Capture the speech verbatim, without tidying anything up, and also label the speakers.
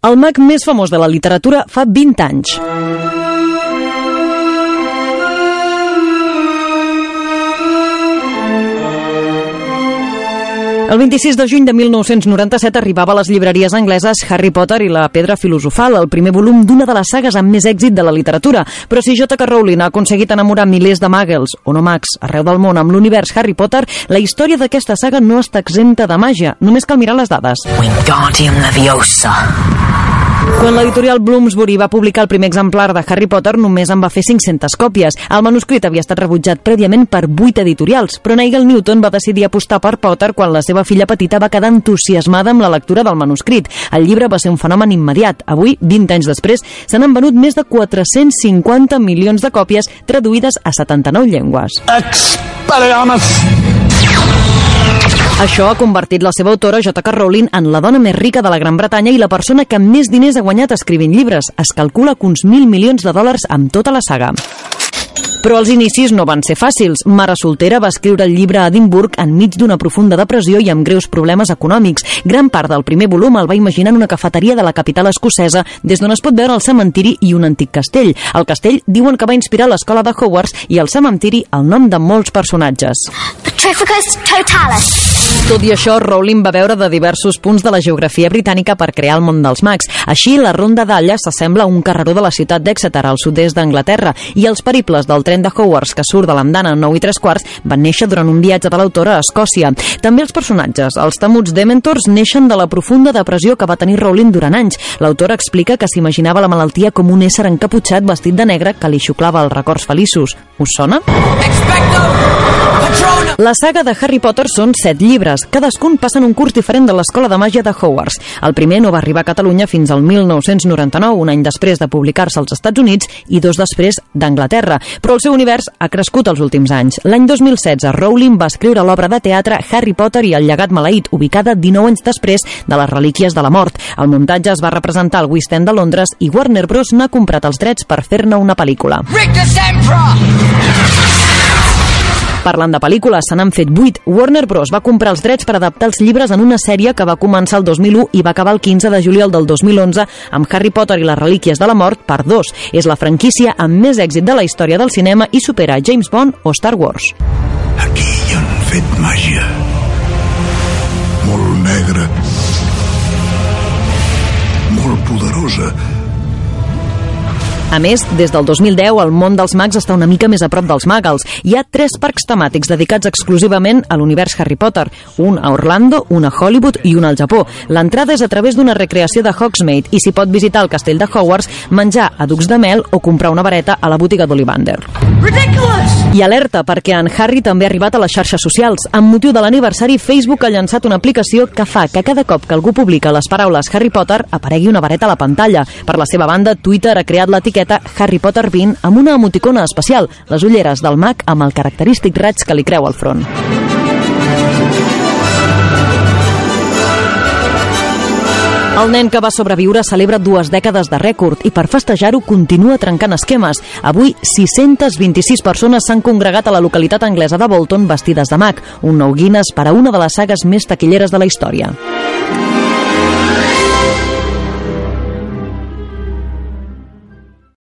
Speaker 1: El mag més famós de la literatura fa vint anys. El vint-i-sis de juny de mil nou-cents noranta-set arribava a les llibreries angleses Harry Potter i la Pedra Filosofal, el primer volum d'una de les sagues amb més èxit de la literatura. Però si J K Rowling ha aconseguit enamorar milers de muggles o no mags arreu del món amb l'univers Harry Potter, la història d'aquesta saga no està exempta de màgia. Només cal mirar les dades.
Speaker 2: Wingardium Leviosa.
Speaker 1: Quan l'editorial Bloomsbury va publicar el primer exemplar de Harry Potter, només en va fer cinc-centes còpies. El manuscrit havia estat rebutjat prèviament per vuit editorials, però Nigel Newton va decidir apostar per Potter quan la seva filla petita va quedar entusiasmada amb la lectura del manuscrit. El llibre va ser un fenomen immediat. Avui, vint anys després, se n'han venut més de quatre-cents cinquanta milions de còpies traduïdes a setanta-nou llengües.
Speaker 3: Expelliarmus!
Speaker 1: Això ha convertit la seva autora, J K Rowling, en la dona més rica de la Gran Bretanya i la persona que més diners ha guanyat escrivint llibres. Es calcula que uns mil milions de dòlars amb tota la saga. Però els inicis no van ser fàcils. Mare soltera va escriure el llibre a Edimburg enmig d'una profunda depressió i amb greus problemes econòmics. Gran part del primer volum el va imaginar en una cafeteria de la capital escocesa, des d'on es pot veure el cementiri i un antic castell. El castell diuen que va inspirar l'escola de Hogwarts i el cementiri el nom de molts personatges.
Speaker 4: Petrificus Totalis.
Speaker 1: Tot i això, Rowling va veure de diversos punts de la geografia britànica per crear el món dels mags. Així, la Ronda d'Alla s'assembla a un carreró de la ciutat d'Exeter, al sud-est d'Anglaterra, i els periples del tren de Hogwarts, que surt de l'andana nou i tres quarts, van néixer durant un viatge de l'autora a Escòcia. També els personatges, els temuts Dementors, neixen de la profunda depressió que va tenir Rowling durant anys. L'autora explica que s'imaginava la malaltia com un ésser encaputxat vestit de negre que li xuclava els records feliços. Us sona? La saga de Harry Potter són set llibres. Cadascun passen un curs diferent de l'escola de màgia de Hogwarts. El primer no va arribar a Catalunya fins al mil nou-cents noranta-nou, un any després de publicar-se als Estats Units i dos després d'Anglaterra. Però el seu univers ha crescut els últims anys. L'any dos mil setze, Rowling va escriure l'obra de teatre Harry Potter i el llegat maleït, ubicada dinou anys després de les relíquies de la mort. El muntatge es va representar al West End de Londres i Warner Bros. N'ha comprat els drets per fer-ne una pel·lícula. Parlant de pel·lícules, se n'han fet vuit. Warner Bros. Va comprar els drets per adaptar els llibres en una sèrie que va començar el dos mil u i va acabar el quinze de juliol del dos mil onze amb Harry Potter i les relíquies de la mort per dos. És la franquícia amb més èxit de la història del cinema i supera James Bond o Star Wars.
Speaker 3: Aquí hi han fet màgia. Molt negra. Molt poderosa.
Speaker 1: A més, des del dos mil deu, el món dels mags està una mica més a prop dels muggles. Hi ha tres parcs temàtics dedicats exclusivament a l'univers Harry Potter. Un a Orlando, un a Hollywood i un al Japó. L'entrada és a través d'una recreació de Hogsmeade i s'hi pot visitar el castell de Hogwarts, menjar a ducs de mel o comprar una vareta a la botiga d'Ollivander. I alerta, perquè en Harry també ha arribat a les xarxes socials. Amb motiu de l'aniversari, Facebook ha llançat una aplicació que fa que cada cop que algú publica les paraules Harry Potter aparegui una vareta a la pantalla. Per la seva banda, Twitter ha creat l'etiqueta Harry Potter vint amb una emoticona especial, les ulleres del mag amb el característic raig que li creu al front. El nen que va sobreviure celebra dues dècades de rècord i per festejar-ho continua trencant esquemes. Avui, sis-centes vint-i-sis persones s'han congregat a la localitat anglesa de Bolton vestides de mag, un nou Guinness per a una de les sagues més taquilleres de la història.